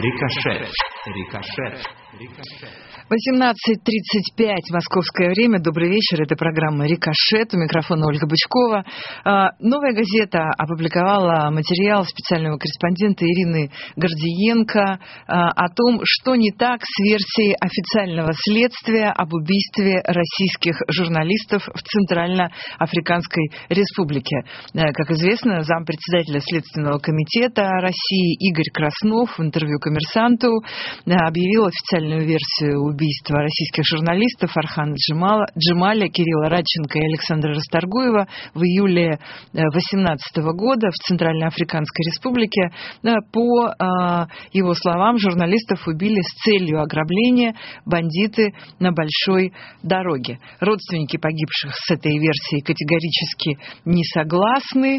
Рикошет. Рикошет. Рикошет. 18:35 московское время. Добрый вечер. Это программа «Рикошет». У микрофона Ольга Бычкова. «Новая газета» опубликовала материал специального корреспондента Ирины Гордиенко о том, что не так с версией официального следствия об убийстве российских журналистов в Центральноафриканской Республике. Как известно, зампредседателя Следственного комитета России Игорь Краснов в интервью «Коммерсанту» объявил официальную версию убийства российских журналистов Орхана Джемаля, Кирилла Радченко и Александра Расторгуева в июле 2018 года в Центральноафриканской Республике. По его словам, журналистов убили с целью ограбления бандиты на большой дороге. Родственники погибших с этой версией категорически не согласны.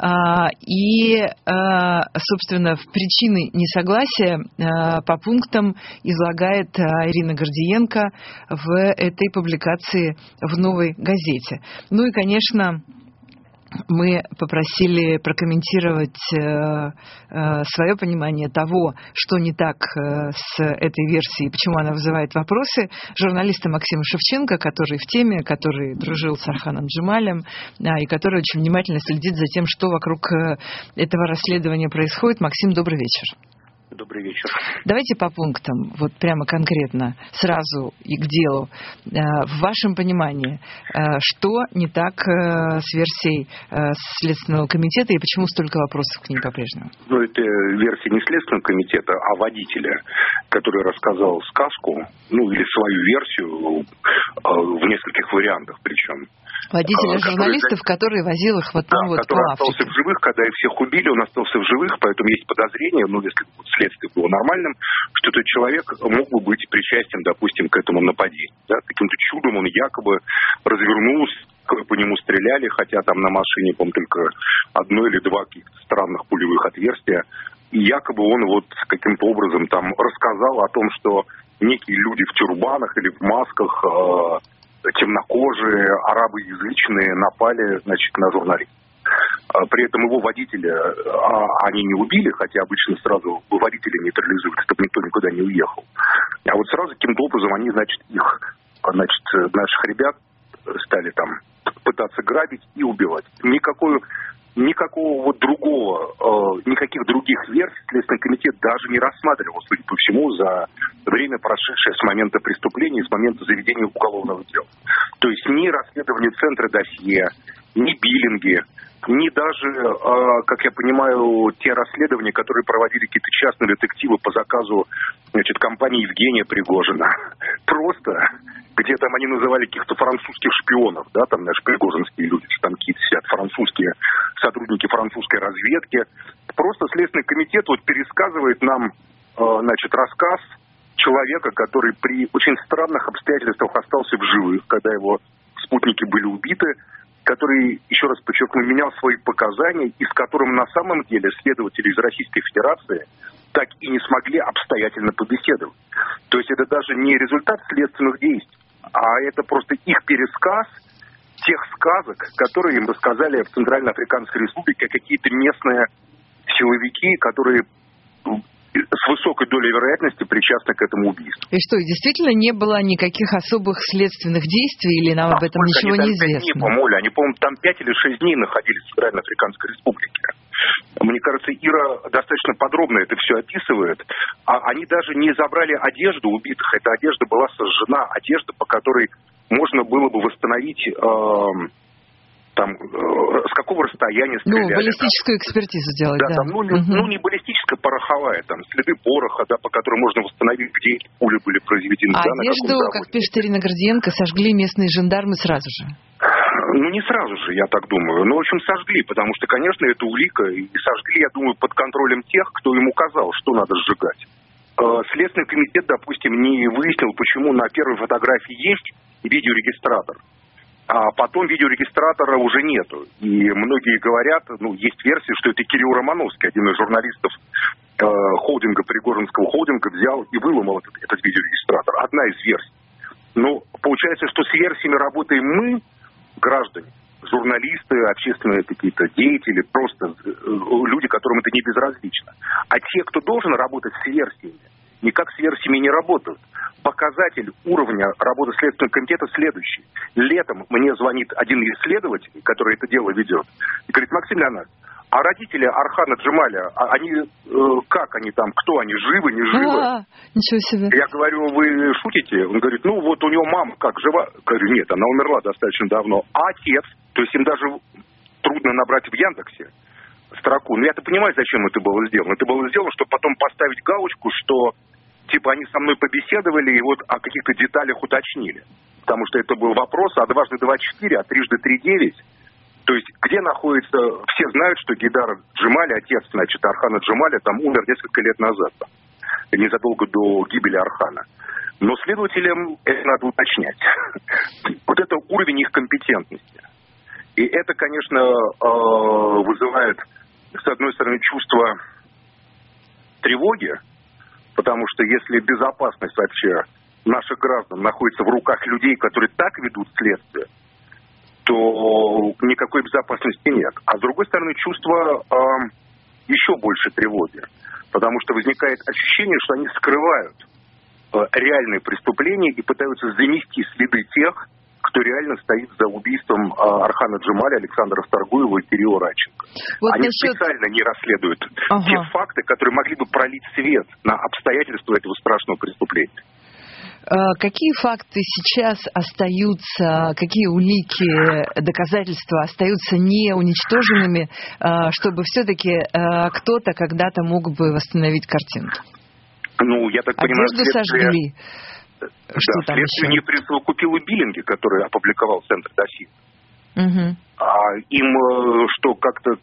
И, собственно, в причины несогласия по пунктам излагает Ирина Гордиенко в этой публикации в «Новой газете». Ну и, конечно, мы попросили прокомментировать свое понимание того, что не так с этой версией, почему она вызывает вопросы, журналиста Максима Шевченко, который в теме, который дружил с Орханом Джемалем и который очень внимательно следит за тем, что вокруг этого расследования происходит. Максим, добрый вечер. Добрый вечер. Давайте по пунктам, вот прямо конкретно, сразу и к делу. В вашем понимании, что не так с версией Следственного комитета и почему столько вопросов к ней по-прежнему? Ну, это версия не Следственного комитета, а водителя, который рассказал сказку, ну, или свою версию в нескольких вариантах причем. Водителя журналистов, который возил их вот там вот по который Африке. остался в живых, когда их всех убили, он остался в живых, поэтому есть подозрение, ну, если следствие было нормальным, что этот человек мог бы быть причастен, допустим, к этому нападению. Да? Каким-то чудом он якобы развернулся, по нему стреляли, хотя там на машине, по-моему, только одно или два каких-то странных пулевых отверстия. И якобы он вот каким-то образом там рассказал о том, что некие люди в тюрбанах или в масках, темнокожие, арабоязычные напали, значит, на журналистов. При этом его водителя они не убили, хотя обычно сразу водителя нейтрализуют, чтобы никто никуда не уехал. А вот сразу каким-то образом они, значит, наших ребят стали там пытаться грабить и убивать. Никакого вот другого, никаких других версий Следственный комитет даже не рассматривал, судя по всему, за время, прошедшее с момента преступления, с момента заведения уголовного дела. То есть ни расследование центра досье, ни биллинги, ни даже, как я понимаю, те расследования, которые проводили какие-то частные детективы по заказу, значит, компании Евгения Пригожина. Просто где там они называли каких-то французских шпионов, да, там наши пригожинские люди, там какие-то сидят французские сотрудники французской разведки. Просто Следственный комитет вот пересказывает нам, значит, рассказ человека, который при очень странных обстоятельствах остался в живых, когда его спутники были убиты, который, еще раз подчеркну, менял свои показания, и с которым на самом деле следователи из Российской Федерации так и не смогли обстоятельно побеседовать. То есть это даже не результат следственных действий, а это просто их пересказ тех сказок, которые им рассказали в Центральноафриканской Республике какие-то местные силовики, которые с высокой долей вероятности причастны к этому убийству. И что, действительно не было никаких особых следственных действий, или нам об этом ничего не известно? Они, по-моему, там 5 или 6 дней находились в Центральноафриканской Республике. Мне кажется, Ира достаточно подробно это все описывает. Они даже не забрали одежду убитых. Эта одежда была сожжена. Одежда, по которой можно было бы восстановить... с какого расстояния стреляли. Ну, баллистическую экспертизу делать, да. Там, не баллистическая, пороховая, там, следы пороха, да, по которым можно восстановить, где эти пули были произведены. А да, одежду, как пишет Ирина Гордиенко, сожгли местные жандармы сразу же? Ну, не сразу же, я так думаю. Ну, в общем, сожгли, потому что, конечно, это улика, и сожгли, я думаю, под контролем тех, кто им указал, что надо сжигать. Следственный комитет, допустим, не выяснил, почему на первой фотографии есть видеорегистратор, а потом видеорегистратора уже нету. И многие говорят, есть версия, что это Кирилл Романовский, один из журналистов холдинга, Пригожинского холдинга, взял и выломал этот видеорегистратор. Одна из версий. Но получается, что с версиями работаем мы, граждане, с журналисты, общественные какие-то деятели, просто люди, которым это не безразлично. А те, кто должен работать с версиями, никак с версиями не работают. Показатель уровня работы Следственного комитета следующий. Летом мне звонит один из следователей, который это дело ведет, и говорит: Максим Леонардович, а родители Архана Джамаля, они как они там, кто они, живы, не живы? Ничего себе. Я говорю: вы шутите? Он говорит: ну вот у него мама как, жива? Говорю: нет, она умерла достаточно давно. А отец? То есть им даже трудно набрать в Яндексе строку. Но я-то понимаю, зачем это было сделано. Это было сделано, чтобы потом поставить галочку, что типа они со мной побеседовали и вот о каких-то деталях уточнили. Потому что это был вопрос, а дважды 2 – 4, а трижды 3 – 9. То есть где находится... Все знают, что Гейдар Джемали, отец, значит, Архана Джемаля, там умер несколько лет назад. Незадолго до гибели Архана. Но следователям это надо уточнять. Вот это уровень их компетентности. И это, конечно, вызывает, с одной стороны, чувство тревоги, потому что если безопасность вообще наших граждан находится в руках людей, которые так ведут следствие, то никакой безопасности нет. А с другой стороны, чувство еще больше тревоги, потому что возникает ощущение, что они скрывают реальные преступления и пытаются замести следы тех, кто реально стоит за убийством Архана Джемаля, Александра Старгуева и Кирилла Радченко. Вот они специально не расследуют те факты, которые могли бы пролить свет на обстоятельства этого страшного преступления. Какие факты сейчас остаются, какие улики, доказательства остаются не уничтоженными, чтобы все-таки кто-то когда-то мог бы восстановить картинку? Ну, я так понимаю, одежду сожгли. Что да, следствие не присовокупило биллинги, которые опубликовал Центр досье. Угу. Им что, как-то,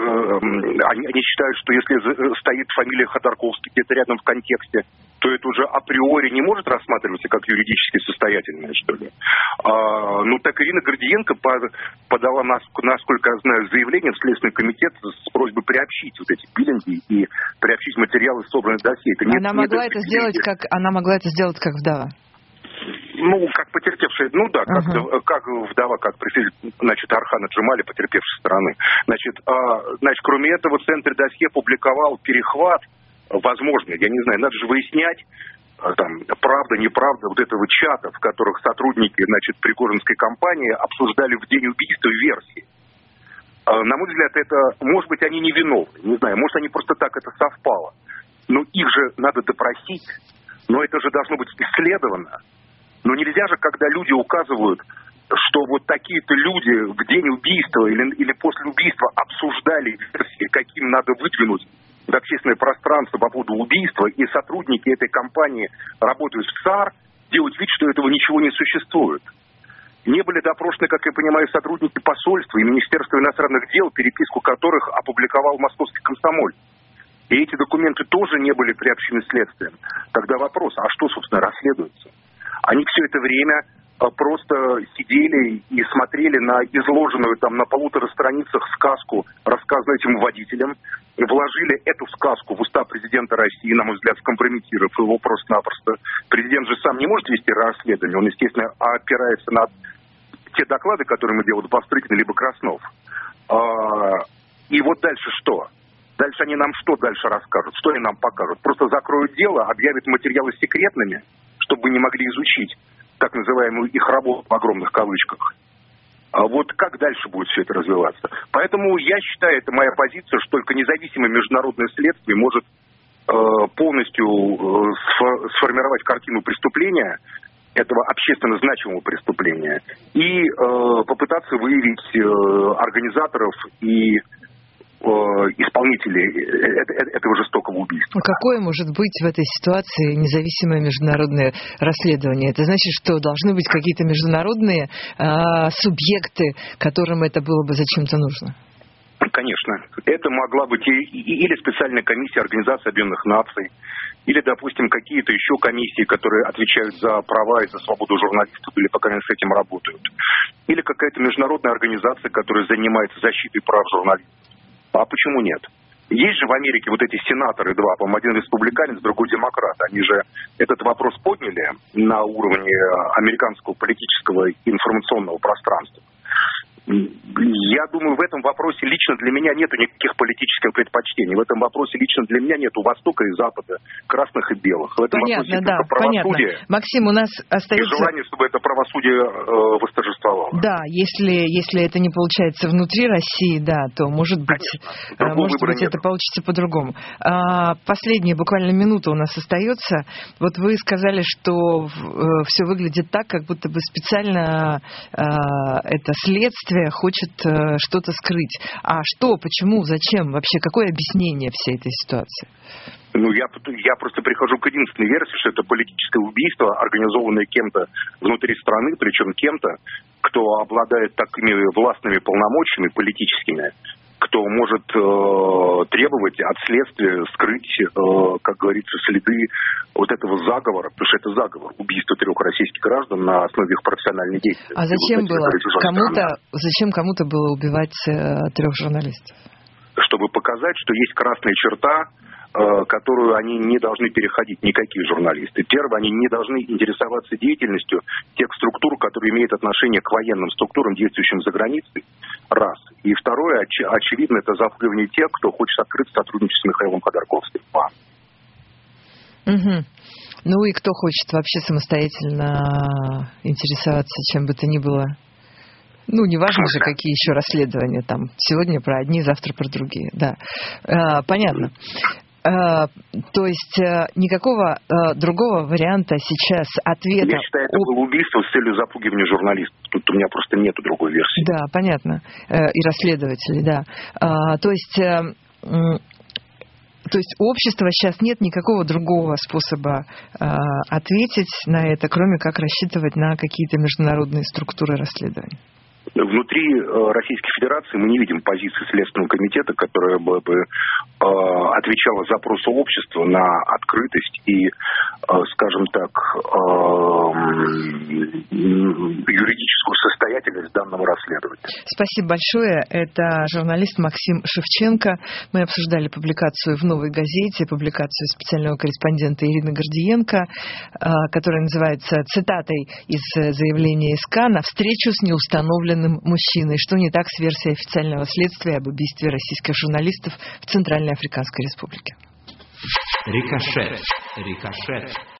они считают, что если стоит фамилия Ходорковский где-то рядом в контексте, то это уже априори не может рассматриваться как юридически состоятельное, что ли. Ну, так Ирина Гордиенко подала, насколько я знаю, заявление в Следственный комитет с просьбой приобщить вот эти биллинги и приобщить материалы, собранные досье. Она могла это сделать как вдова? Ну, как потерпевшая, ну да, как вдова, как представитель, значит, Архана Джемаля, потерпевшей стороны. Значит, кроме этого, Центр досье публиковал перехват, возможно, я не знаю, надо же выяснять, там, правда, неправда, вот этого чата, в которых сотрудники, значит, Пригожинской компании обсуждали в день убийства версии. На мой взгляд, это, может быть, они невиновны, не знаю, может, они просто так это совпало. Но их же надо допросить, но это же должно быть исследовано. Но нельзя же, когда люди указывают, что вот такие-то люди в день убийства или после убийства обсуждали версии, каким надо выдвинуть в общественное пространство по поводу убийства, и сотрудники этой компании работают в ЦАР, делать вид, что этого ничего не существует. Не были допрошены, как я понимаю, сотрудники посольства и Министерства иностранных дел, переписку которых опубликовал Московский комсомоль. И эти документы тоже не были приобщены следствием. Тогда вопрос, а что, собственно, расследуется? Они все это время просто сидели и смотрели на изложенную там на 1,5 страницах сказку, рассказанную этим водителям, вложили эту сказку в уста президента России, на мой взгляд, скомпрометировав его просто-напросто. Президент же сам не может вести расследование, он, естественно, опирается на те доклады, которые ему делают Бастрыкин либо Краснов. И вот дальше что? Дальше они нам что дальше расскажут? Что они нам покажут? Просто закроют дело, объявят материалы секретными, чтобы не могли изучить так называемую их работу в огромных кавычках. Вот как дальше будет все это развиваться? Поэтому я считаю, это моя позиция, что только независимое международное следствие может полностью сформировать картину преступления, этого общественно значимого преступления, и попытаться выявить организаторов и исполнителей этого жестокого убийства. Какое может быть в этой ситуации независимое международное расследование? Это значит, что должны быть какие-то международные субъекты, которым это было бы зачем-то нужно? Конечно. Это могла быть или специальная комиссия Организации Объединенных Наций, или, допустим, какие-то еще комиссии, которые отвечают за права и за свободу журналистов, или, по крайней мере, с этим работают. Или какая-то международная организация, которая занимается защитой прав журналистов. А почему нет? Есть же в Америке вот эти сенаторы два, по-моему, один республиканец, другой демократ. Они же этот вопрос подняли на уровне американского политического и информационного пространства. Я думаю, в этом вопросе лично для меня нету никаких политических предпочтений. В этом вопросе лично для меня нету Востока и Запада, красных и белых. В этом Понятно, вопросе да, только правосудие. понятно. Максим, у нас остается... И желание, чтобы это правосудие восторжествовало. Да, если это не получается внутри России, да, то, может быть, это получится по-другому. Последняя буквально минута у нас остается. Вот вы сказали, что все выглядит так, как будто бы специально это следствие хочет что-то скрыть. А что, почему, зачем? Вообще, какое объяснение всей этой ситуации? Я просто прихожу к единственной версии, что это политическое убийство, организованное кем-то внутри страны, причем кем-то, кто обладает такими властными полномочиями политическими, кто может требовать от следствия скрыть, как говорится, следы вот этого заговора, потому что это заговор, убийство 3 российских граждан на основе их профессиональной деятельности. А зачем кому-то было убивать 3 журналистов? Чтобы показать, что есть красная черта, которую они не должны переходить, никакие журналисты. Первое, они не должны интересоваться деятельностью тех структур, которые имеют отношение к военным структурам, действующим за границей. Раз. И второе, очевидно, это запугивание тех, кто хочет открыть сотрудничество с Михаилом Ходорковским. Угу. Ну и кто хочет вообще самостоятельно интересоваться чем бы то ни было? Неважно же, какие еще расследования там. Сегодня про одни, завтра про другие. Да. Понятно. То есть никакого другого варианта сейчас ответа... Я считаю, это было убийство с целью запугивания журналистов. Тут у меня просто нету другой версии. Да, понятно. И расследователей, да. То есть у общества сейчас нет никакого другого способа ответить на это, кроме как рассчитывать на какие-то международные структуры расследования. Внутри Российской Федерации мы не видим позиции Следственного комитета, которая бы отвечала запросу общества на открытость и, скажем так, юридическую состоятельность данного расследования. Спасибо большое. Это журналист Максим Шевченко. Мы обсуждали публикацию в «Новой газете», публикацию специального корреспондента Ирины Гордиенко, которая называется цитатой из заявления СК «На встречу с неустановленным мужчиной». Что не так с версией официального следствия об убийстве российских журналистов в Центральной Африканской Республике. Рикошет.